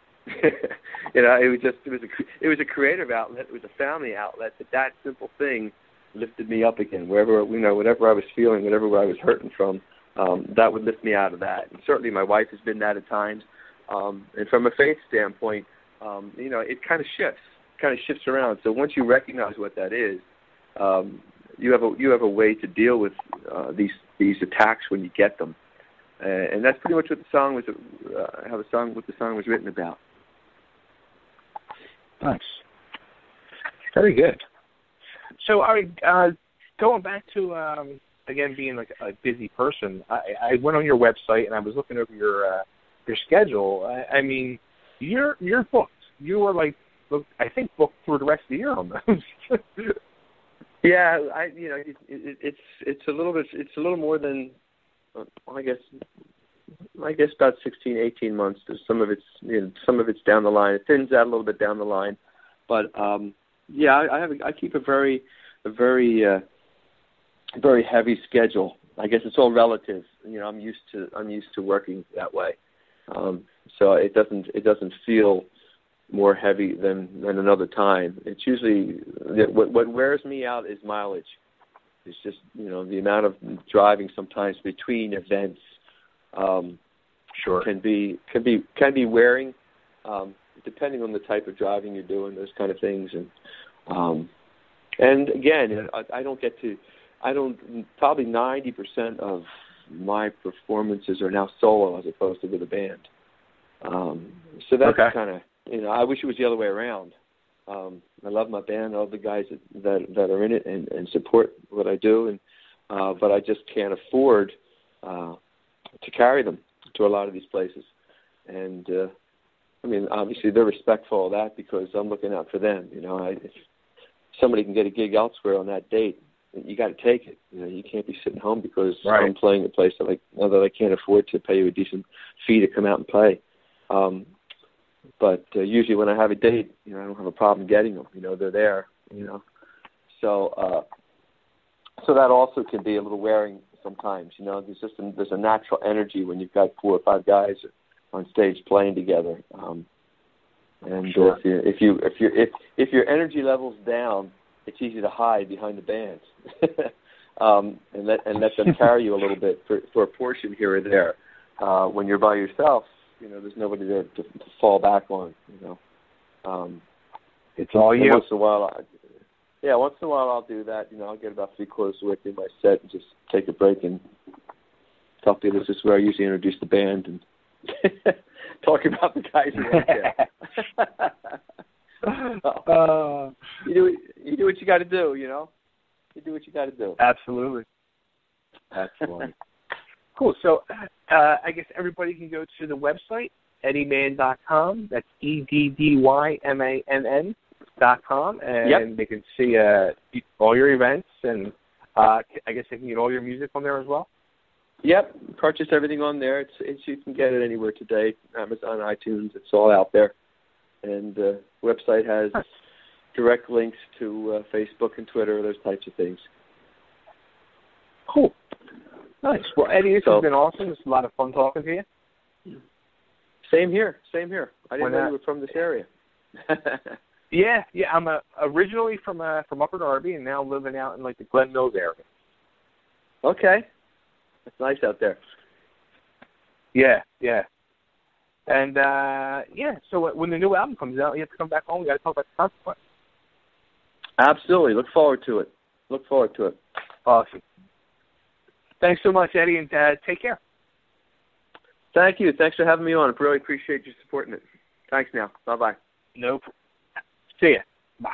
It was a creative outlet. It was a family outlet. That simple thing lifted me up again. Whatever I was feeling, whatever I was hurting from, that would lift me out of that. And certainly my wife has been that at times. And from a faith standpoint, it kind of shifts around. So once you recognize what that is, you have a way to deal with these attacks when you get them. And that's pretty much what the song was, what the song was written about. Nice. Very good. So, going back to again being like a busy person, I went on your website and I was looking over your schedule. I mean, you're booked. You were I think booked through the rest of the year on those. Yeah, it's a little more than I guess I guess about 16, 18 months. Some of it's down the line. It thins out a little bit down the line, but I keep a very heavy schedule. I guess it's all relative. I'm used to working that way, so it doesn't feel more heavy than another time. It's usually what wears me out is mileage. It's just the amount of driving sometimes between events. Can be wearing, depending on the type of driving you're doing, those kind of things, and again, probably 90% of my performances are now solo as opposed to with a band. So that's kind of, I wish it was the other way around. I love my band, all the guys that are in it and support what I do, but I just can't afford to carry them to a lot of these places. And obviously they're respectful of that because I'm looking out for them. If somebody can get a gig elsewhere on that date, you got to take it. You can't be sitting home because I'm playing a place that I can't afford to pay you a decent fee to come out and play. But usually when I have a date, I don't have a problem getting them. They're there. So that also can be a little wearing sometimes. There's a natural energy when you've got 4 or 5 guys on stage playing together. If your energy level's down, it's easy to hide behind the band and let them carry you a little bit for a portion here or there. When you're by yourself, there's nobody there to fall back on. It's all you. Once in a while I'll do that. I'll get about 3/4 of the way through my set and just take a break and tell people this is where I usually introduce the band and talk about the guys who work there. You do what you got to do. You do what you got to do. Absolutely. That's funny. Cool. So I guess everybody can go to the website, eddiemann.com. That's EDDYMANN.com, and they can see all your events, and I guess they can get all your music on there as well. Yep. Purchase everything on there. You can get it anywhere today. Amazon, iTunes, it's all out there. And the website has direct links to Facebook and Twitter, those types of things. Cool. Nice. Well, Eddie, this has been awesome. It's a lot of fun talking to you. Same here. I didn't know you were from this area. Yeah. I'm originally from Upper Darby, and now living out in the Glen Mills area. Okay, it's nice out there. Yeah. And so when the new album comes out, you have to come back home. We got to talk about the Consequence. Absolutely. Look forward to it. Awesome. Thanks so much, Eddie, and take care. Thank you. Thanks for having me on. I really appreciate you supporting it. Thanks now. Bye-bye. Nope. See ya. Bye.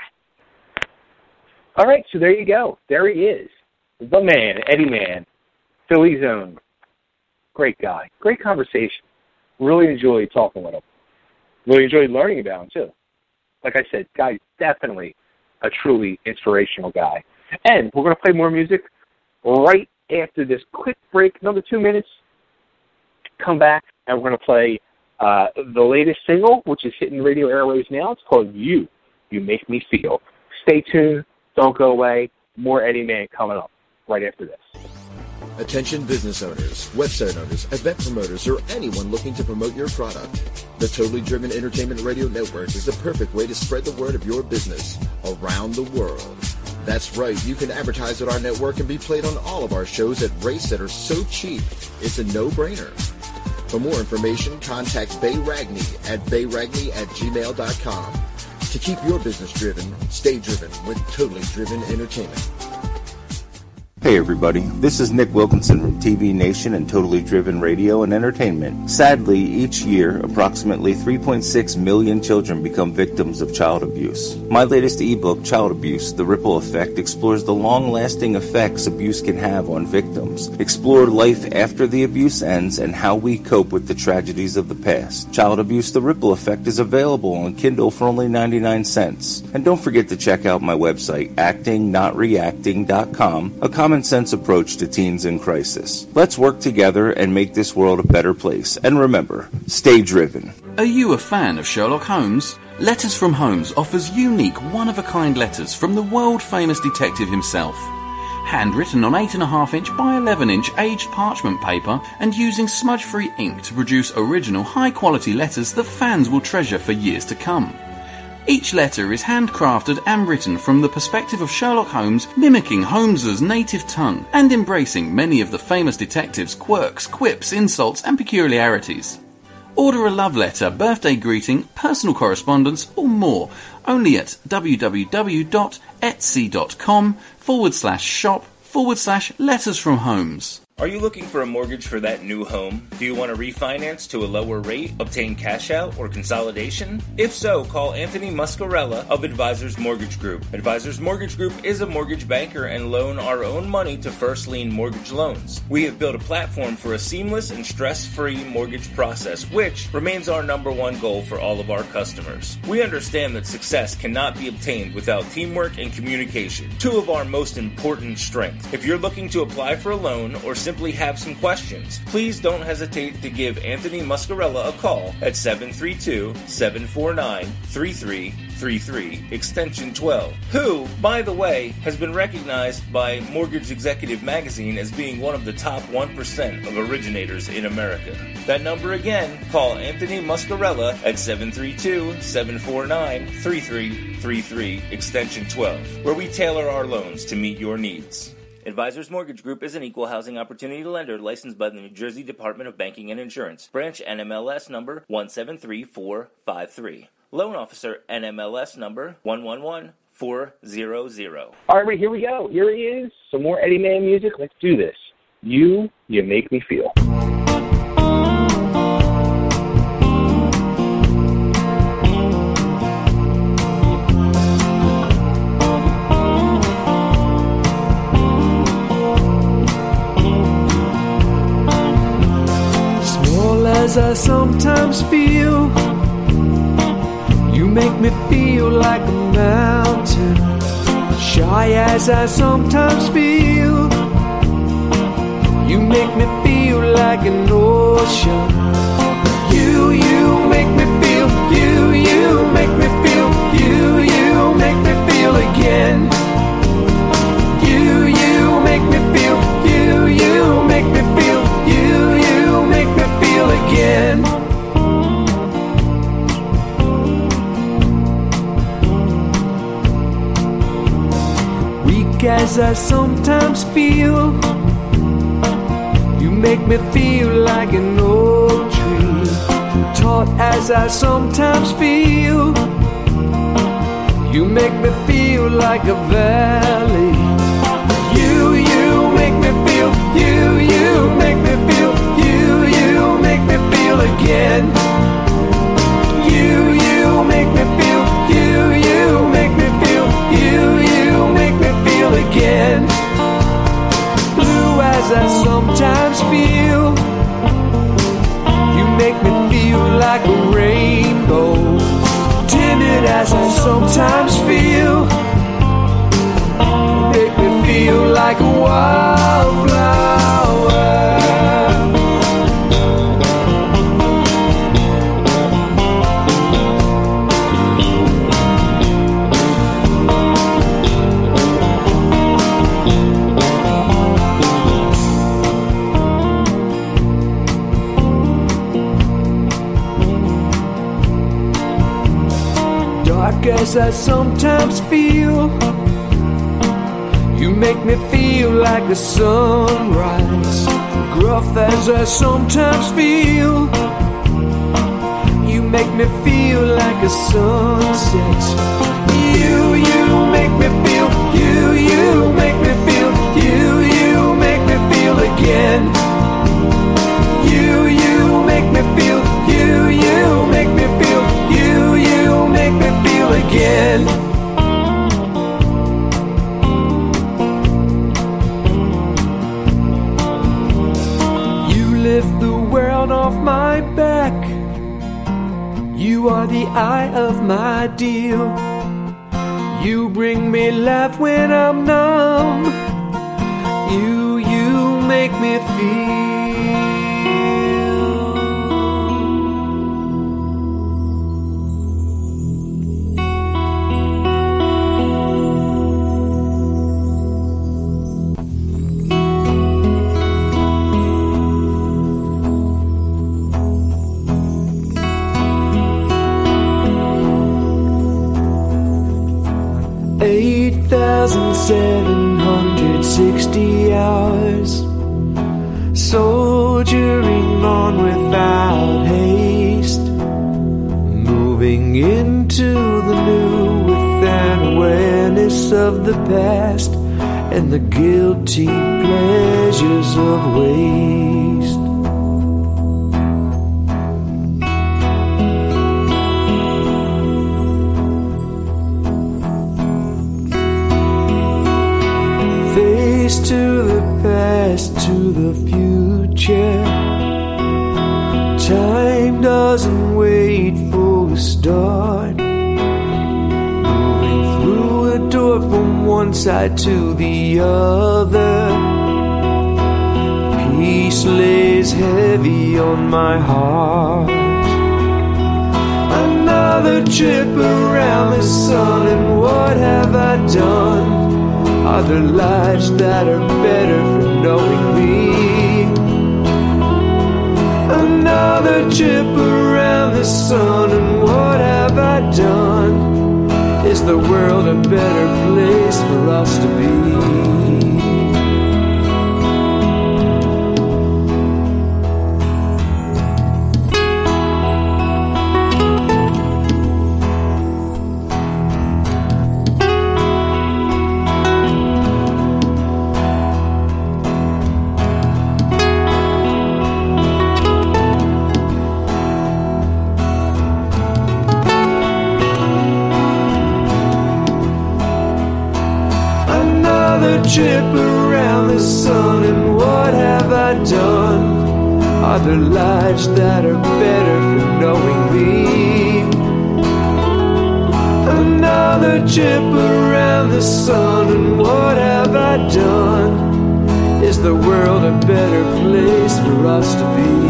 All right, so there you go. There he is. The man, Eddie Mann, Philly's own. Great guy. Great conversation. Really enjoyed talking with him. Really enjoyed learning about him, too. Like I said, guy's definitely a truly inspirational guy. And we're going to play more music right after this quick break, another 2 minutes. Come back, and we're going to play the latest single, which is hitting radio airwaves now. It's called You Make Me Feel. Stay tuned. Don't go away. More Eddie Mann coming up right after this. Attention business owners, website owners, event promoters, or anyone looking to promote your product. The Totally Driven Entertainment Radio Network is the perfect way to spread the word of your business around the world. That's right, you can advertise at our network and be played on all of our shows at rates that are so cheap, it's a no-brainer. For more information, contact Bay Ragney at bayragney@gmail.com. To keep your business driven, stay driven with Totally Driven Entertainment. Hey everybody, this is Nick Wilkinson from TV Nation and Totally Driven Radio and Entertainment. Sadly, each year, approximately 3.6 million children become victims of child abuse. My latest ebook, Child Abuse, The Ripple Effect, explores the long-lasting effects abuse can have on victims. Explore life after the abuse ends and how we cope with the tragedies of the past. Child Abuse, The Ripple Effect is available on Kindle for only 99 cents. And don't forget to check out my website, actingnotreacting.com. parenting.com, a common-sense approach to teens in crisis. Let's work together and make this world a better place. And remember, stay driven. Are you a fan of Sherlock Holmes? Letters from Holmes offers unique, one-of-a-kind letters from the world-famous detective himself. Handwritten on 8.5-inch by 11-inch aged parchment paper and using smudge-free ink to produce original, high-quality letters that fans will treasure for years to come. Each letter is handcrafted and written from the perspective of Sherlock Holmes, mimicking Holmes's native tongue and embracing many of the famous detective's quirks, quips, insults and peculiarities. Order a love letter, birthday greeting, personal correspondence or more only at www.etsy.com/shop/letters from Holmes. Are you looking for a mortgage for that new home? Do you want to refinance to a lower rate, obtain cash out, or consolidation? If so, call Anthony Muscarella of Advisors Mortgage Group. Advisors Mortgage Group is a mortgage banker and loan our own money to first lien mortgage loans. We have built a platform for a seamless and stress-free mortgage process, which remains our number one goal for all of our customers. We understand that success cannot be obtained without teamwork and communication, two of our most important strengths. If you're looking to apply for a loan or simply have some questions, please don't hesitate to give Anthony Muscarella a call at 732-749-3333, extension 12, who, by the way, has been recognized by Mortgage Executive Magazine as being one of the top 1% of originators in America. That number again, call Anthony Muscarella at 732-749-3333, extension 12, where we tailor our loans to meet your needs. Advisors Mortgage Group is an equal housing opportunity lender licensed by the New Jersey Department of Banking and Insurance. Branch NMLS number 173453. Loan officer NMLS number 111400. All right, here we go. Here he is. Some more Eddie Mann music. Let's do this. You Make Me Feel. As I sometimes feel, you make me feel like a mountain. Shy as I sometimes feel, you make me feel like an ocean. You make me feel, you make me feel, you make me feel again. You make me feel, you make me feel, you make me feel again. Weak as I sometimes feel, you make me feel like an old tree. Taut as I sometimes feel, you make me feel like a valley. You make me feel, you make me feel, you make me feel again. You make me feel, you make me feel, you make me feel again. Blue as I sometimes feel, you make me feel like a rainbow. Timid as I sometimes feel, make me feel like a wildflower. Dark as I sometimes feel, you make me feel like a sunrise. Gruff as I sometimes feel, you make me feel like a sunset. You make me feel, you make me feel, you make me feel again. You make me feel, you make me feel, you make me feel again. Lift the world off my back. You are the eye of my deal. You bring me life when I'm numb. You make me feel. 8,760 hours, soldiering on without haste, moving into the new with an awareness of the past and the guilty pleasures of waste. To the past, to the future. Time doesn't wait for a start. Moving through a door from one side to the other. Peace lays heavy on my heart. Another trip around the sun, and what have I done? Are there lives that are better for knowing me? Another trip around the sun, and what have I done? Is the world a better place for us to be? Trip around the sun, and what have I done? Are there lives that are better for knowing me? Another trip around the sun, and what have I done? Is the world a better place for us to be?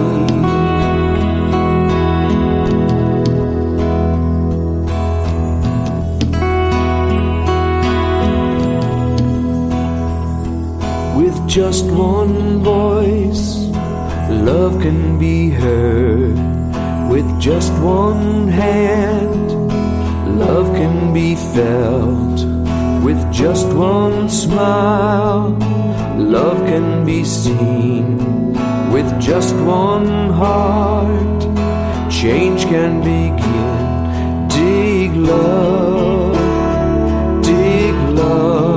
Just one voice, love can be heard. With just one hand, love can be felt. With just one smile, love can be seen. With just one heart, change can begin. Dig love, dig love.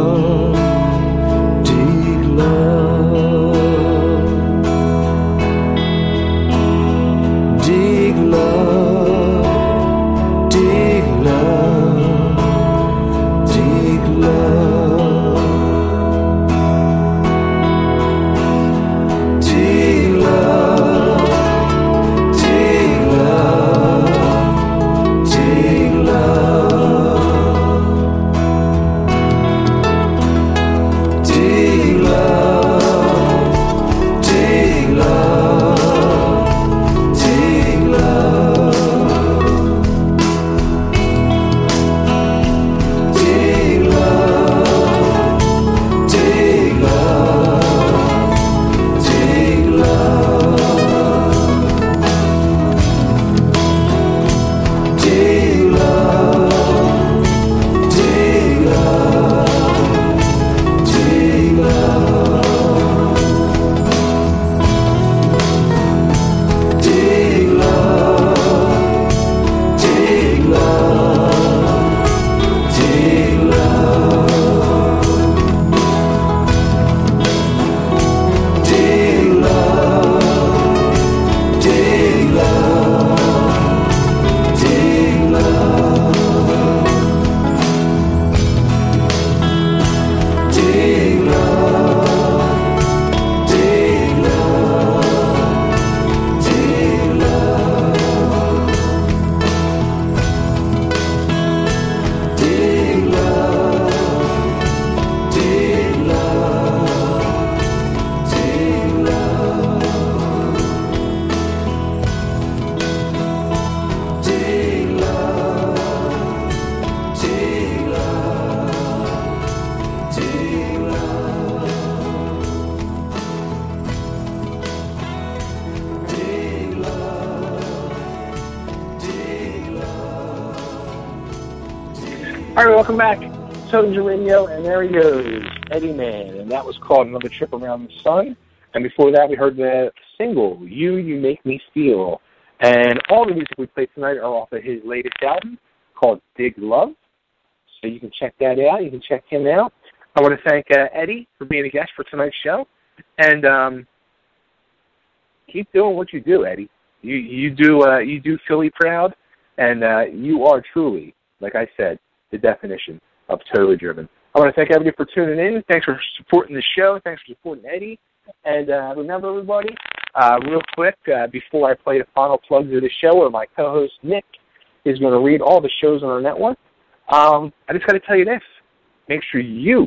All right, welcome back. Soldier Radio, and there he goes, Eddie Mann, and that was called Another Trip Around the Sun. And before that, we heard the single, You Make Me Feel. And all the music we played tonight are off of his latest album called Dig Love. So you can check that out. You can check him out. I want to thank Eddie for being a guest for tonight's show. And keep doing what you do, Eddie. You do Philly proud, and you are truly, like I said, the definition of Totally Driven. I want to thank everybody for tuning in. Thanks for supporting the show. Thanks for supporting Eddie. And remember, everybody, real quick, before I play the final plugs of the show, where my co-host Nick is going to read all the shows on our network, I just got to tell you this. Make sure you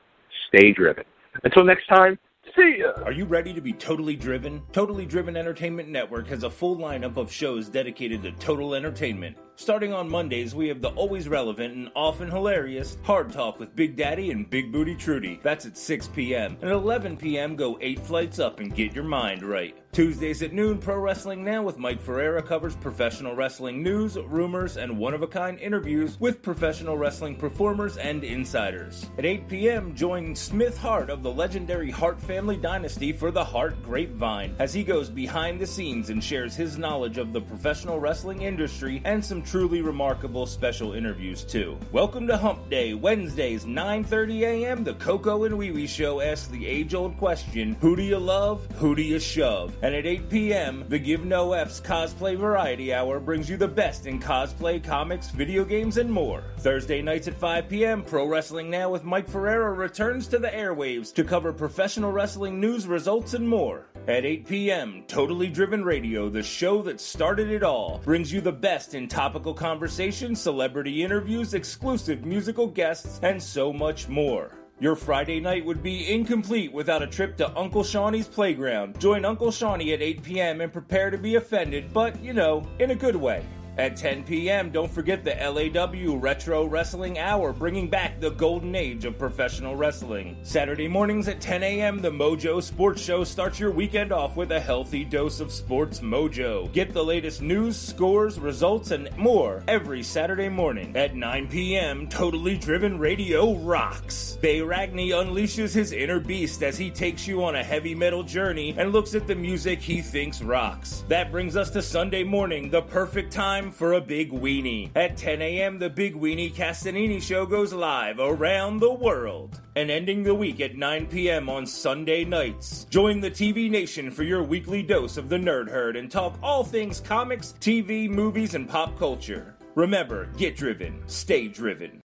stay driven. Until next time, see ya! Are you ready to be totally driven? Totally Driven Entertainment Network has a full lineup of shows dedicated to total entertainment. Starting on Mondays, we have the always relevant and often hilarious Hard Talk with Big Daddy and Big Booty Trudy. That's at 6 p.m. And at 11 p.m., go 8 flights up and get your mind right. Tuesdays at noon, Pro Wrestling Now with Mike Ferreira covers professional wrestling news, rumors, and one-of-a-kind interviews with professional wrestling performers and insiders. At 8 p.m., join Smith Hart of the legendary Hart Family Dynasty for the Hart Grapevine, as he goes behind the scenes and shares his knowledge of the professional wrestling industry and some truly remarkable special interviews too. Welcome to Hump Day, Wednesdays, 9:30 a.m. The Coco and Wee Wee Show asks the age-old question, who do you love, who do you shove? And at 8 p.m., the Give No F's Cosplay Variety Hour brings you the best in cosplay, comics, video games, and more. Thursday nights at 5 p.m., Pro Wrestling Now with Mike Ferreira returns to the airwaves to cover professional wrestling news, results, and more. At 8 p.m., Totally Driven Radio, the show that started it all, brings you the best in topical conversation, celebrity interviews, exclusive musical guests, and so much more. Your Friday night would be incomplete without a trip to Uncle Shawnee's Playground. Join Uncle Shawnee at 8 p.m. and prepare to be offended, but, you know, in a good way. At 10 p.m., don't forget the LAW Retro Wrestling Hour, bringing back the golden age of professional wrestling. Saturday mornings at 10 a.m., the Mojo Sports Show starts your weekend off with a healthy dose of sports mojo. Get the latest news, scores, results, and more every Saturday morning. At 9 p.m., Totally Driven Radio rocks. Bay Ragney unleashes his inner beast as he takes you on a heavy metal journey and looks at the music he thinks rocks. That brings us to Sunday morning, the perfect time for a Big Weenie. At 10 a.m., the Big Weenie Castanini Show goes live around the world. And ending the week at 9 p.m. on Sunday nights. Join the TV Nation for your weekly dose of the Nerd Herd and talk all things comics, TV, movies, and pop culture. Remember, get driven, stay driven.